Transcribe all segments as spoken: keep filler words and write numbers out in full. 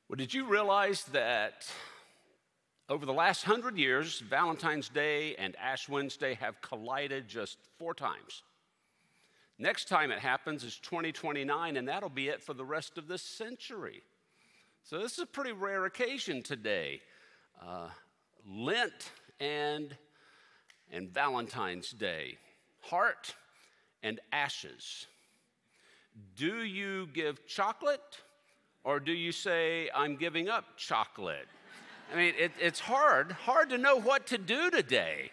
Well, did you realize that over the last hundred years, Valentine's Day and Ash Wednesday have collided just four times? Next time it happens is twenty twenty-nine, and that'll be it for the rest of this century. So this is a pretty rare occasion today. Uh, Lent and, and Valentine's Day. Heart and ashes. Do you give chocolate, or do you say, I'm giving up chocolate? I mean, it, it's hard, hard to know what to do today.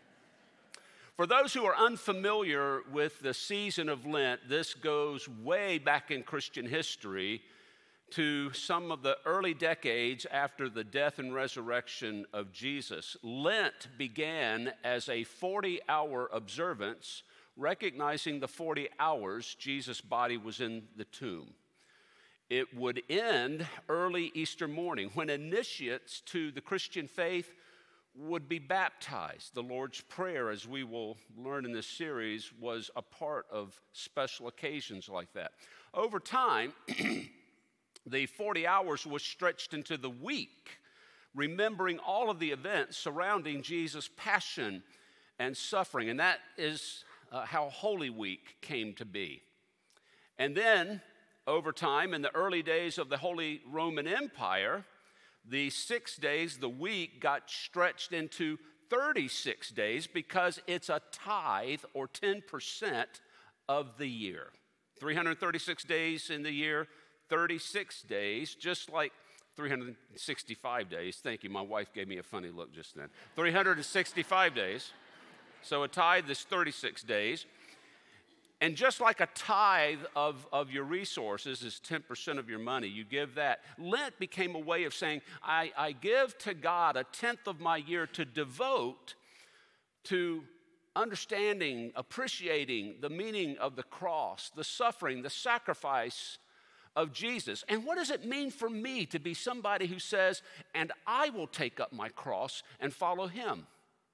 For those who are unfamiliar with the season of Lent, this goes way back in Christian history to some of the early decades after the death and resurrection of Jesus. Lent began as a forty-hour observance, recognizing the forty hours Jesus' body was in the tomb. It would end early Easter morning when initiates to the Christian faith would be baptized. The Lord's Prayer, as we will learn in this series, was a part of special occasions like that. Over time, the forty hours was stretched into the week, remembering all of the events surrounding Jesus' passion and suffering. And that is uh, how Holy Week came to be. And then, over time, in the early days of the Holy Roman Empire, the six days, the week, got stretched into thirty-six days because it's a tithe or ten percent of the year. three hundred thirty-six days in the year, thirty-six days, just like three hundred sixty-five days. Thank you, my wife gave me a funny look just then. three hundred sixty-five days. So a tithe is thirty-six days. And just like a tithe of, of your resources is ten percent of your money, you give that. Lent became a way of saying, I, I give to God a tenth of my year to devote to understanding, appreciating the meaning of the cross, the suffering, the sacrifice of Jesus. And what does it mean for me to be somebody who says, and I will take up my cross and follow him?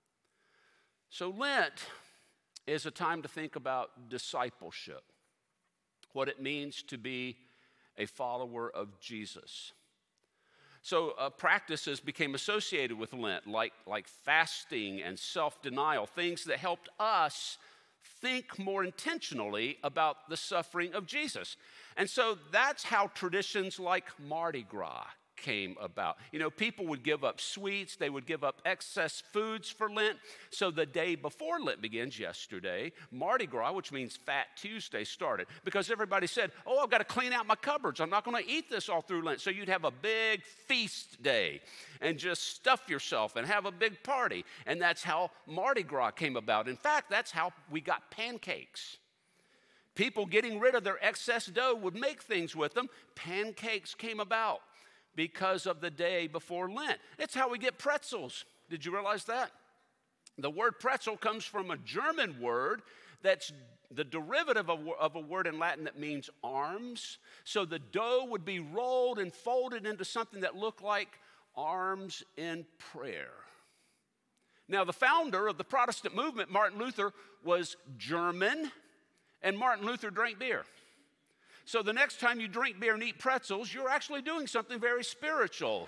So Lent is a time to think about discipleship, what it means to be a follower of Jesus. So uh, practices became associated with Lent, like, like fasting and self-denial, things that helped us think more intentionally about the suffering of Jesus. And so that's how traditions like Mardi Gras came about. You know, people would give up sweets, they would give up excess foods for Lent. So the day before Lent begins, yesterday, Mardi Gras, which means Fat Tuesday, started because everybody said, oh, I've got to clean out my cupboards. I'm not going to eat this all through Lent. So you'd have a big feast day and just stuff yourself and have a big party. And that's how Mardi Gras came about. In fact, that's how we got pancakes. People getting rid of their excess dough would make things with them. Pancakes came about because of the day before Lent. It's how we get pretzels. Did you realize that? The word pretzel comes from a German word that's the derivative of, of a word in Latin that means arms. So the dough would be rolled and folded into something that looked like arms in prayer. Now, the founder of the Protestant movement, Martin Luther, was German, and Martin Luther drank beer. So the next time you drink beer and eat pretzels, you're actually doing something very spiritual.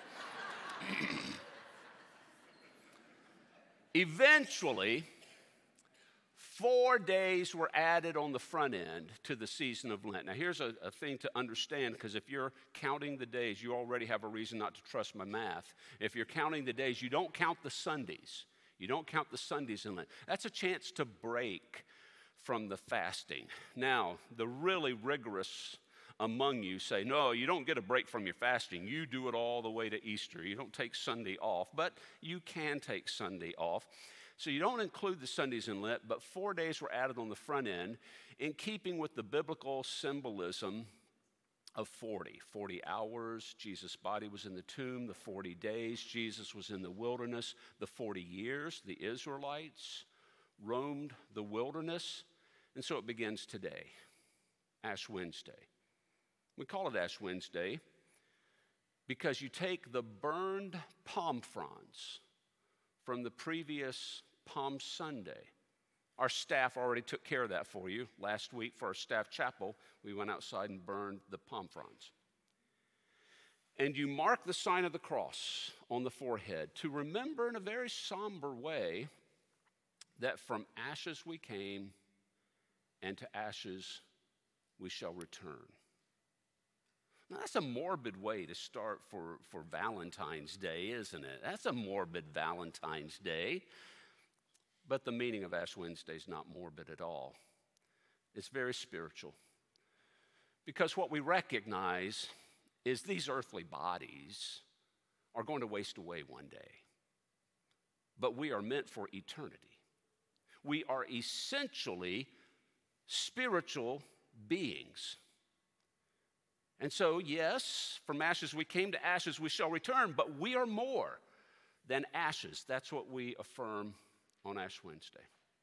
Eventually, four days were added on the front end to the season of Lent. Now, here's a, a thing to understand, because if you're counting the days, you already have a reason not to trust my math. If you're counting the days, you don't count the Sundays. You don't count the Sundays in Lent. That's a chance to break from the fasting. Now, the really rigorous among you say, no, you don't get a break from your fasting. You do it all the way to Easter. You don't take Sunday off, but you can take Sunday off. So you don't include the Sundays in Lent, but four days were added on the front end in keeping with the biblical symbolism of forty. forty hours, Jesus' body was in the tomb. The forty days, Jesus was in the wilderness. The forty years, the Israelites roamed the wilderness. And so it begins today, Ash Wednesday. We call it Ash Wednesday because you take the burned palm fronds from the previous Palm Sunday. Our staff already took care of that for you. Last week for our staff chapel, we went outside and burned the palm fronds. and you mark the sign of the cross on the forehead to remember in a very somber way that from ashes we came and to ashes we shall return. Now, that's a morbid way to start for, for Valentine's Day, isn't it? That's a morbid Valentine's Day. But the meaning of Ash Wednesday is not morbid at all. It's very spiritual. Because what we recognize is these earthly bodies are going to waste away one day. But we are meant for eternity. We are essentially spiritual beings. And so, yes, from ashes we came, to ashes we shall return, but we are more than ashes. That's what we affirm on Ash Wednesday.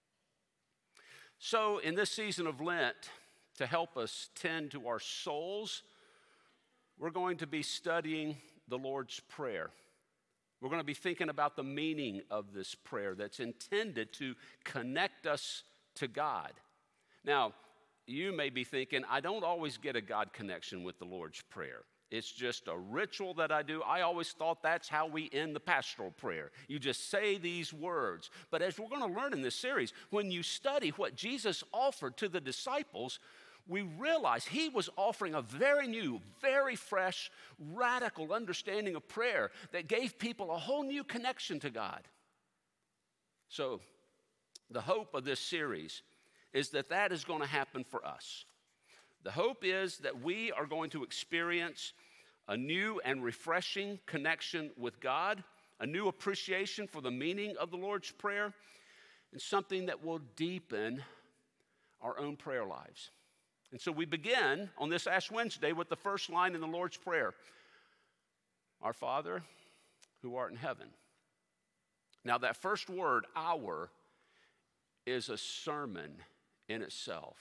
So, in this season of Lent, to help us tend to our souls, we're going to be studying the Lord's Prayer. We're going to be thinking about the meaning of this prayer that's intended to connect us to God. Now, you may be thinking, I don't always get a God connection with the Lord's Prayer. It's just a ritual that I do. I always thought that's how we end the pastoral prayer. You just say these words. But as we're going to learn in this series, when you study what Jesus offered to the disciples, we realize he was offering a very new, very fresh, radical understanding of prayer that gave people a whole new connection to God. So the hope of this series is that that is going to happen for us. The hope is that we are going to experience a new and refreshing connection with God, a new appreciation for the meaning of the Lord's Prayer, and something that will deepen our own prayer lives. And so we begin on this Ash Wednesday with the first line in the Lord's Prayer. Our Father, who art in heaven. Now that first word, our, is a sermon in itself.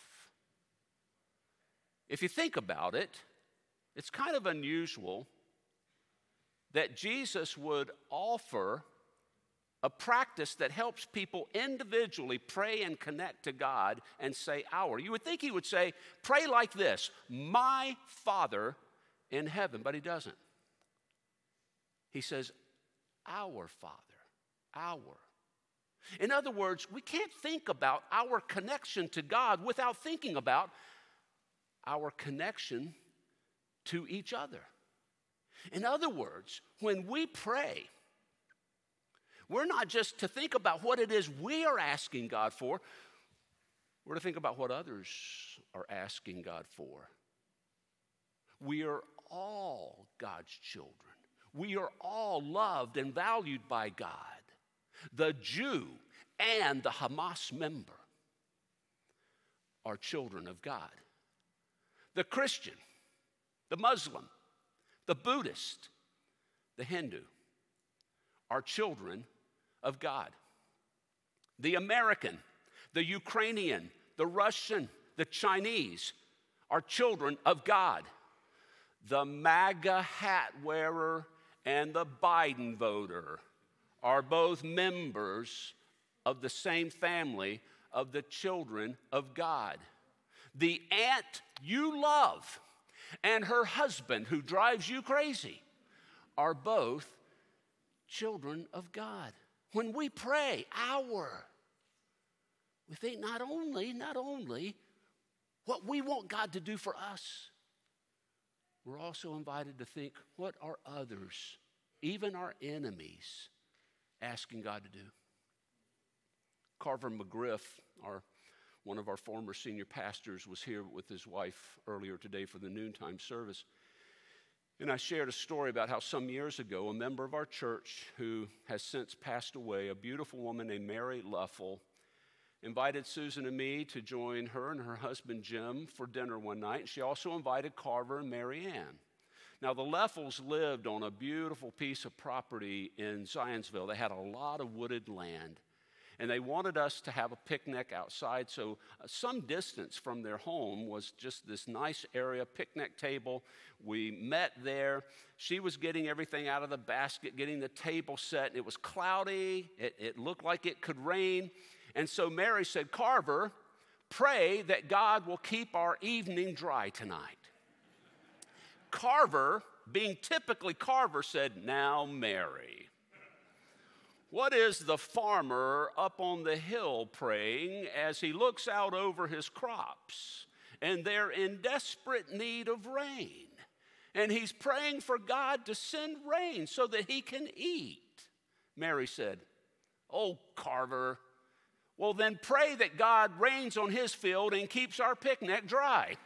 If you think about it, it's kind of unusual that Jesus would offer a practice that helps people individually pray and connect to God and say our. You would think he would say, pray like this, my Father in heaven, but he doesn't. He says, our Father, our. In other words, we can't think about our connection to God without thinking about our connection to each other. In other words, when we pray, we're not just to think about what it is we are asking God for, we're to think about what others are asking God for. We are all God's children. We are all loved and valued by God. The Jew and the Hamas member are children of God. The Christian, the Muslim, the Buddhist, the Hindu are children of God. The American, the Ukrainian, the Russian, the Chinese are children of God. The MAGA hat wearer and the Biden voter are both members of the same family of the children of God. The aunt you love and her husband who drives you crazy are both children of God. When we pray, our, we think not only, not only what we want God to do for us, we're also invited to think, what are others, even our enemies, asking God to do? Carver McGriff, our one of our former senior pastors, was here with his wife earlier today for the noontime service. And I shared a story about how some years ago, a member of our church who has since passed away, a beautiful woman named Mary Luffel, invited Susan and me to join her and her husband Jim for dinner one night. She also invited Carver and Mary Ann. Now, the Leffels lived on a beautiful piece of property in Zionsville. They had a lot of wooded land. And they wanted us to have a picnic outside, so uh, some distance from their home was just this nice area, picnic table. We met there. She was getting everything out of the basket, getting the table set. It was cloudy. It, it looked like it could rain. And so Mary said, Carver, pray that God will keep our evening dry tonight. Carver being typically Carver, said, "Now, Mary, what is the farmer up on the hill praying as he looks out over his crops? And they're in desperate need of rain. And he's praying for God to send rain so that he can eat." Mary said, "Oh, Carver, well then pray that God rains on his field and keeps our picnic dry."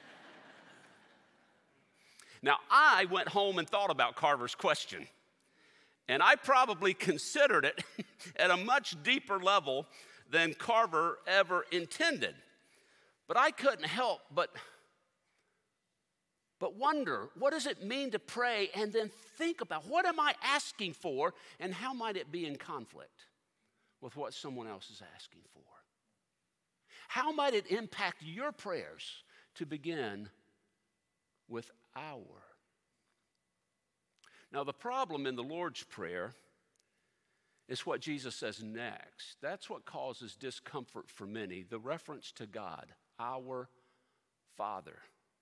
Now, I went home and thought about Carver's question. And I probably considered it at a much deeper level than Carver ever intended. But I couldn't help but, but wonder, what does it mean to pray and then think about what am I asking for and how might it be in conflict with what someone else is asking for? How might it impact your prayers to begin with our? Now, the problem in the Lord's Prayer is what Jesus says next. That's what causes discomfort for many, the reference to God, our Father.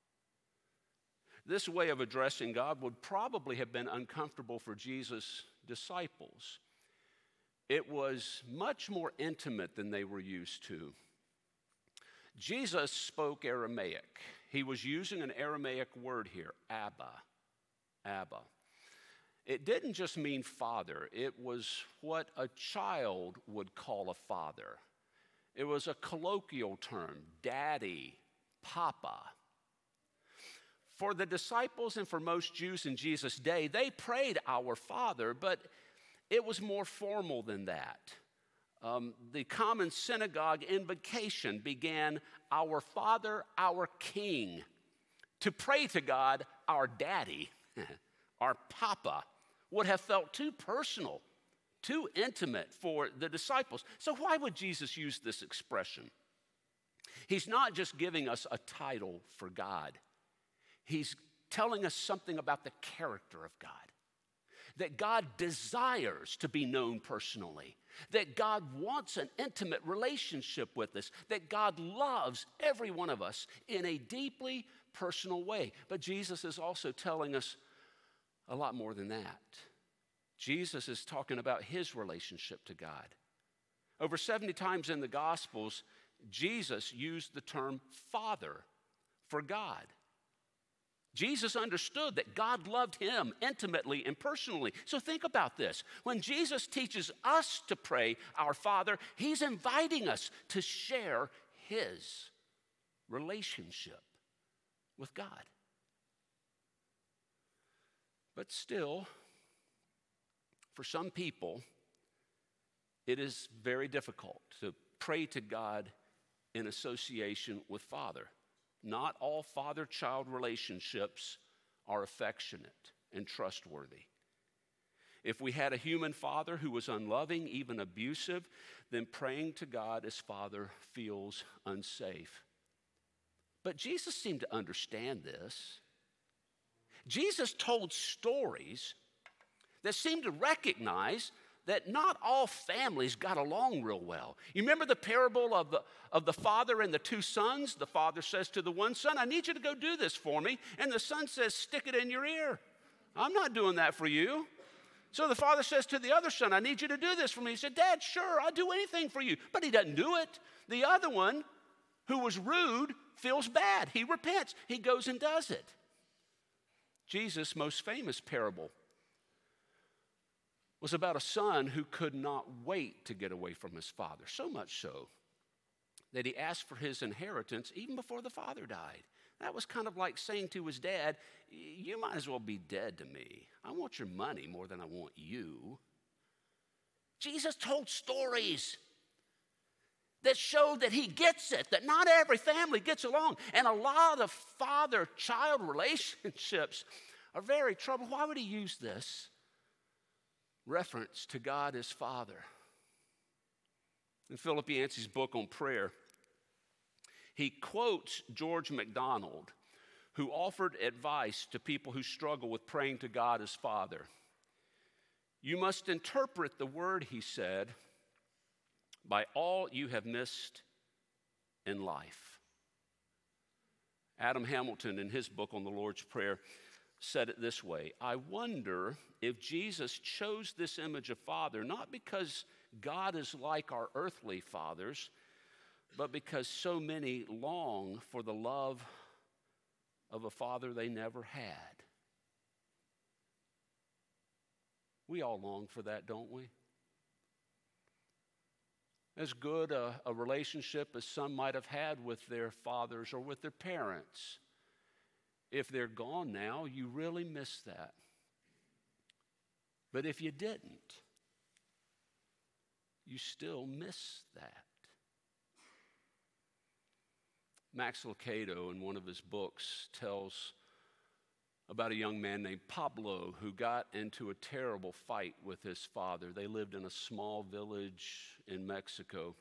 This way of addressing God would probably have been uncomfortable for Jesus' disciples. It was much more intimate than they were used to. Jesus spoke Aramaic. He was using an Aramaic word here, Abba, Abba. It didn't just mean father. It was what a child would call a father. It was a colloquial term, daddy, papa. For the disciples and for most Jews in Jesus' day, they prayed our Father, but it was more formal than that. Um, the common synagogue invocation began, "Our Father, our King." To pray to God, our daddy, our papa, would have felt too personal, too intimate for the disciples. So why would Jesus use this expression? He's not just giving us a title for God. He's telling us something about the character of God. That God desires to be known personally. That God wants an intimate relationship with us. That God loves every one of us in a deeply personal way. But Jesus is also telling us a lot more than that. Jesus is talking about his relationship to God. Over seventy times in the Gospels, Jesus used the term Father for God. Jesus understood that God loved him intimately and personally. So think about this. When Jesus teaches us to pray our Father, he's inviting us to share his relationship with God. But still, for some people, it is very difficult to pray to God in association with Father. Not all father-child relationships are affectionate and trustworthy. If we had a human father who was unloving, even abusive, then praying to God as Father feels unsafe. But Jesus seemed to understand this. Jesus told stories that seemed to recognize that not all families got along real well. You remember the parable of the, of the father and the two sons? The father says to the one son, "I need you to go do this for me." And the son says, "Stick it in your ear. I'm not doing that for you." So the father says to the other son, "I need you to do this for me." He said, "Dad, sure, I'll do anything for you." But he doesn't do it. The other one, who was rude, feels bad. He repents. He goes and does it. Jesus' most famous parable was about a son who could not wait to get away from his father, so much so that he asked for his inheritance even before the father died. That was kind of like saying to his dad, "You might as well be dead to me. I want your money more than I want you." Jesus told stories that showed that he gets it, that not every family gets along. And a lot of father-child relationships are very troubled. Why would he use this reference to God as Father? In Philip Yancey's book on prayer, he quotes George MacDonald, who offered advice to people who struggle with praying to God as Father. "You must interpret the word," he said, "by all you have missed in life." Adam Hamilton, in his book on the Lord's Prayer, said it this way: I wonder if Jesus chose this image of father not because God is like our earthly fathers, but because so many long for the love of a father they never had. We all long for that, don't we? As good a, a relationship as some might have had with their fathers or with their parents, if they're gone now, you really miss that. But if you didn't, you still miss that. Max Lucado, in one of his books, tells about a young man named Pablo who got into a terrible fight with his father. They lived in a small village in Mexico.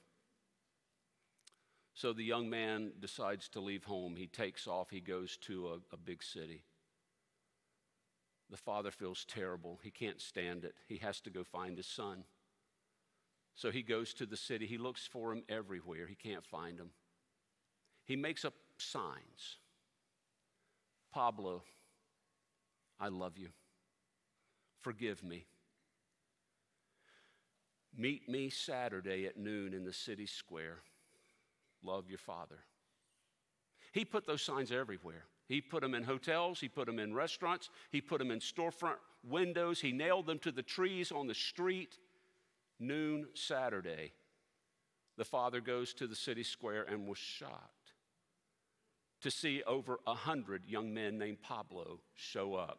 So the young man decides to leave home. He takes off. He goes to a, a big city. The father feels terrible. He can't stand it. He has to go find his son. So he goes to the city. He looks for him everywhere. He can't find him. He makes up signs. Pablo, I love you. Forgive me. Meet me Saturday at noon in the city square. Love your father. He put those signs everywhere. He put them in hotels. He put them in restaurants. He put them in storefront windows. He nailed them to the trees on the street. Noon Saturday. The father goes to the city square and was shocked to see over a hundred young men named Pablo show up.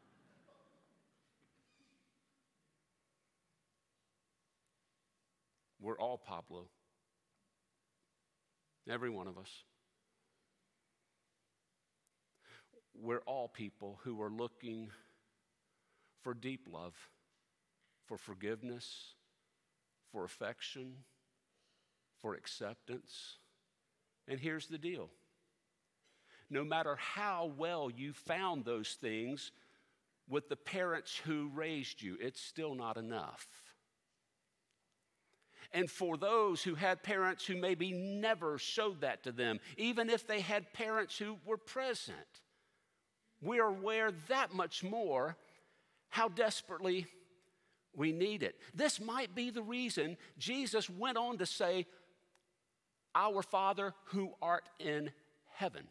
We're all Pablo. Every one of us. We're all people who are looking for deep love, for forgiveness, for affection, for acceptance. And here's the deal. No matter how well you found those things with the parents who raised you, it's still not enough. And for those who had parents who maybe never showed that to them, even if they had parents who were present, we are aware that much more how desperately we need it. This might be the reason Jesus went on to say, Our Father who art in heaven.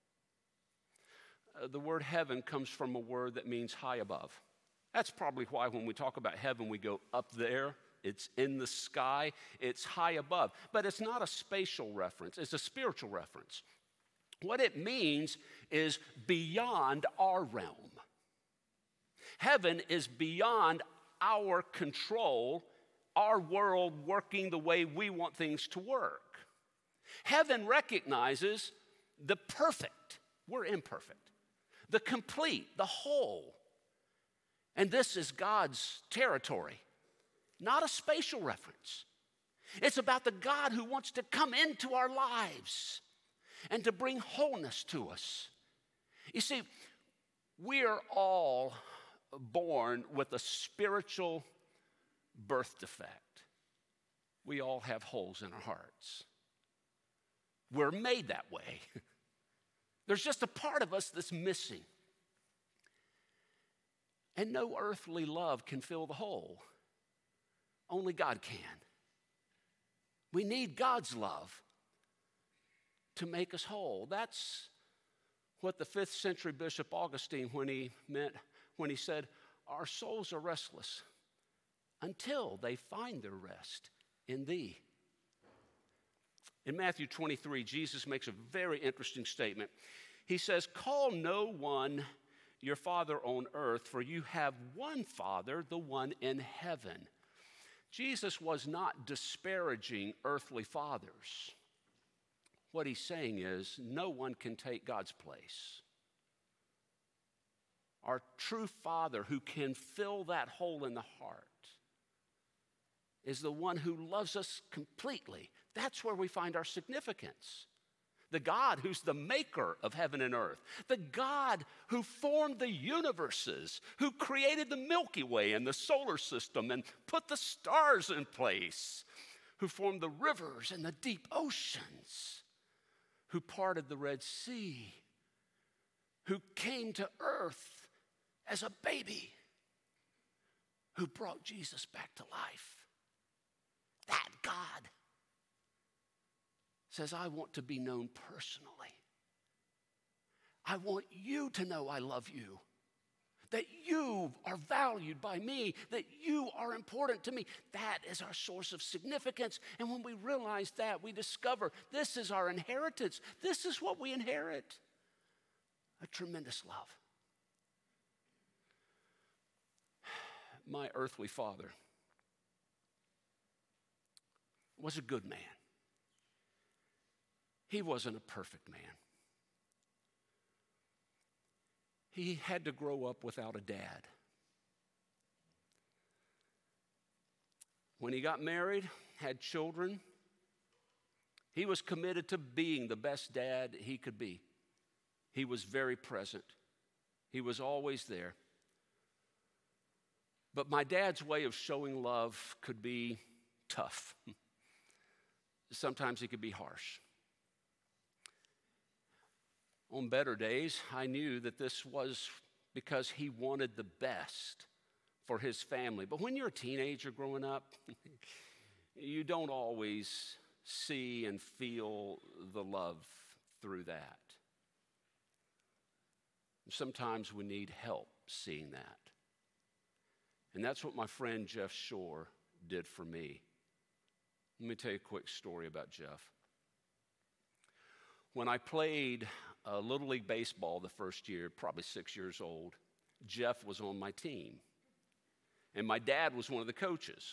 Uh, the word heaven comes from a word that means high above. That's probably why when we talk about heaven, we go up there. It's in the sky. It's high above. But it's not a spatial reference. It's a spiritual reference. What it means is beyond our realm. Heaven is beyond our control, our world working the way we want things to work. Heaven recognizes the perfect. We're imperfect. The complete, the whole. And this is God's territory. Not a spatial reference. It's about the God who wants to come into our lives and to bring wholeness to us. You see, we are all born with a spiritual birth defect. We all have holes in our hearts. We're made that way. There's just a part of us that's missing. And no earthly love can fill the hole. Only God can. We need God's love to make us whole. That's what the fifth century Bishop Augustine, when he meant, when he said, our souls are restless until they find their rest in thee. In Matthew twenty-three, Jesus makes a very interesting statement. He says, call no one your father on earth, for you have one Father, the one in heaven. Jesus was not disparaging earthly fathers. What he's saying is, no one can take God's place. Our true Father who can fill that hole in the heart is the one who loves us completely. That's where we find our significance. The God who's the maker of heaven and earth. The God who formed the universes, who created the Milky Way and the solar system and put the stars in place, who formed the rivers and the deep oceans, who parted the Red Sea, who came to earth as a baby who brought Jesus back to life. That God says, I want to be known personally. I want you to know I love you, that you are valued by me, that you are important to me. That is our source of significance. And when we realize that, we discover this is our inheritance. This is what we inherit. A tremendous love. My earthly father was a good man. He wasn't a perfect man. He had to grow up without a dad. When he got married, had children, he was committed to being the best dad he could be. He was very present. He was always there. But my dad's way of showing love could be tough. Sometimes it could be harsh. On better days, I knew that this was because he wanted the best for his family. But when you're a teenager growing up, you don't always see and feel the love through that. Sometimes we need help seeing that. And that's what my friend Jeff Shore did for me. Let me tell you a quick story about Jeff. When I played uh, Little League Baseball the first year, probably six years old, Jeff was on my team. And my dad was one of the coaches.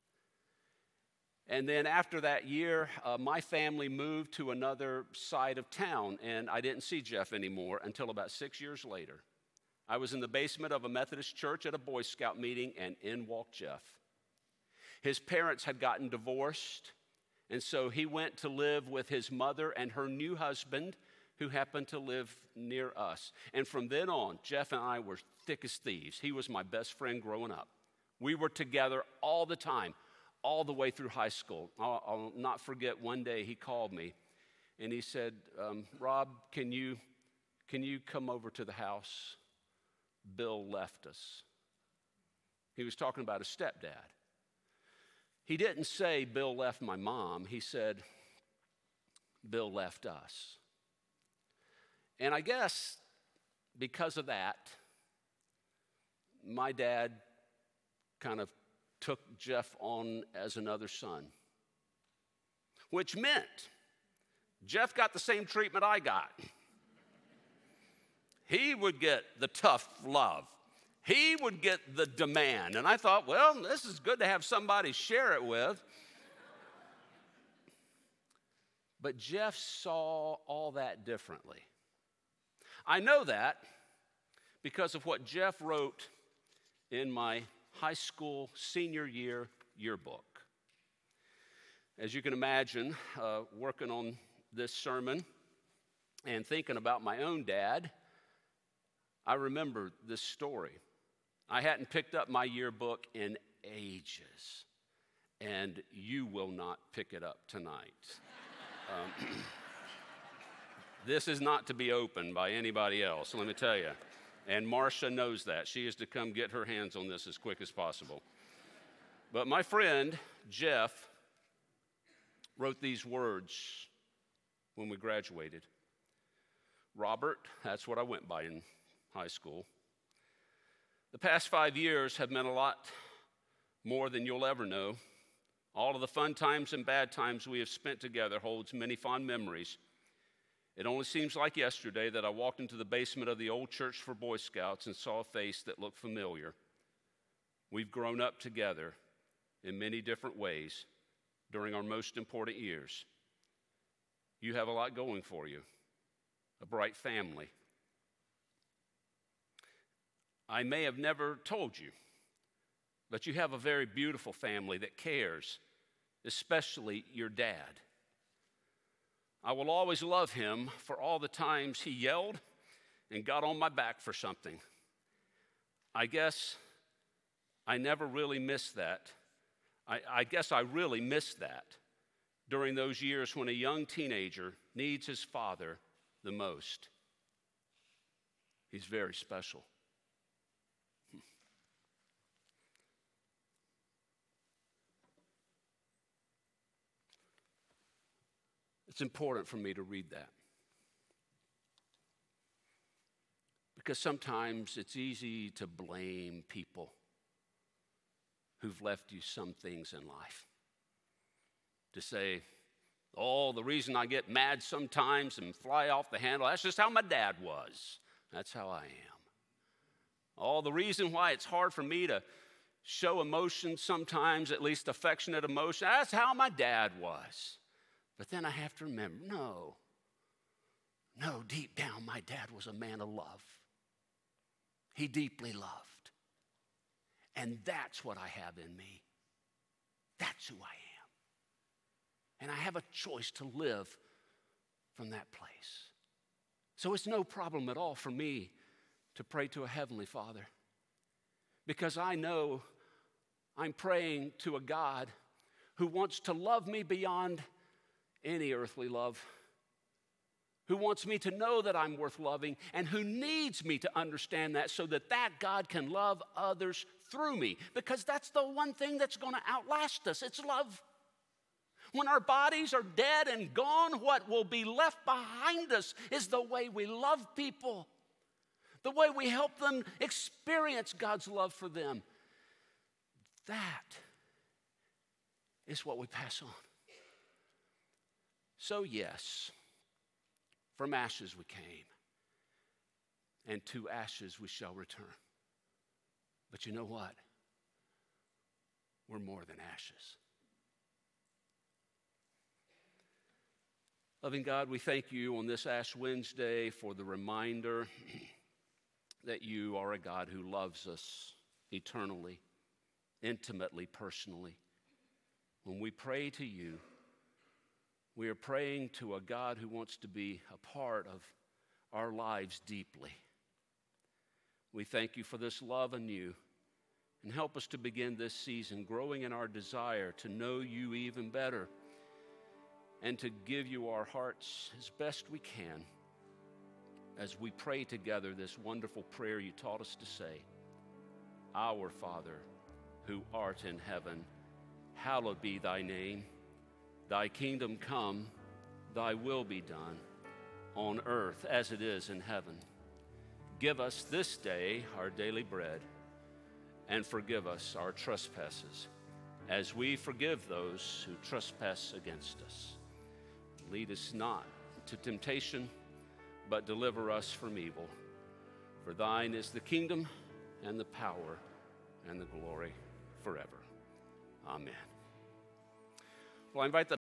And then after that year, uh, my family moved to another side of town, and I didn't see Jeff anymore until about six years later. I was in the basement of a Methodist church at a Boy Scout meeting, and in walked Jeff. His parents had gotten divorced, and so he went to live with his mother and her new husband, who happened to live near us. And from then on, Jeff and I were thick as thieves. He was my best friend growing up. We were together all the time, all the way through high school. I'll, I'll not forget one day he called me, and he said, um, Rob, can you, can you come over to the house? Bill left us. He was talking about his stepdad. He didn't say Bill left my mom. He said Bill left us. And I guess because of that, my dad kind of took Jeff on as another son, which meant Jeff got the same treatment I got. He would get the tough love. He would get the demand. And I thought, well, this is good to have somebody share it with. But Jeff saw all that differently. I know that because of what Jeff wrote in my high school senior year yearbook. As you can imagine, uh, working on this sermon and thinking about my own dad, I remember this story. I hadn't picked up my yearbook in ages, and you will not pick it up tonight. Um, this is not to be opened by anybody else, let me tell you. And Marcia knows that. She is to come get her hands on this as quick as possible. But my friend, Jeff, wrote these words when we graduated. Robert, that's what I went by in high school. The past five years have meant a lot more than you'll ever know. All of the fun times and bad times we have spent together holds many fond memories. It only seems like yesterday that I walked into the basement of the old church for Boy Scouts and saw a face that looked familiar. We've grown up together in many different ways during our most important years. You have a lot going for you, a bright family. I may have never told you, but you have a very beautiful family that cares, especially your dad. I will always love him for all the times he yelled and got on my back for something. I guess I never really missed that. I, I guess I really missed that during those years when a young teenager needs his father the most. He's very special. It's important for me to read that. Because sometimes it's easy to blame people who've left you some things in life. To say, oh, the reason I get mad sometimes and fly off the handle, that's just how my dad was. That's how I am. Oh, the reason why it's hard for me to show emotion sometimes, at least affectionate emotion, that's how my dad was. But then I have to remember, no, no, deep down, my dad was a man of love. He deeply loved. And that's what I have in me. That's who I am. And I have a choice to live from that place. So it's no problem at all for me to pray to a Heavenly Father, because I know I'm praying to a God who wants to love me beyond any earthly love, who wants me to know that I'm worth loving, and who needs me to understand that so that that God can love others through me, because that's the one thing that's going to outlast us. It's love. When our bodies are dead and gone, what will be left behind us is the way we love people, the way we help them experience God's love for them. That is what we pass on. So yes, from ashes we came, and to ashes we shall return. But you know what? We're more than ashes. Loving God, we thank you on this Ash Wednesday for the reminder that you are a God who loves us eternally, intimately, personally. When we pray to you, we are praying to a God who wants to be a part of our lives deeply. We thank you for this love anew, and help us to begin this season growing in our desire to know you even better, and to give you our hearts as best we can as we pray together this wonderful prayer you taught us to say. Our Father, who art in heaven, hallowed be thy name. Thy kingdom come, thy will be done, on earth as it is in heaven. Give us this day our daily bread, and forgive us our trespasses, as we forgive those who trespass against us. Lead us not to temptation, but deliver us from evil. For thine is the kingdom and the power and the glory forever. Amen. Well, I invite the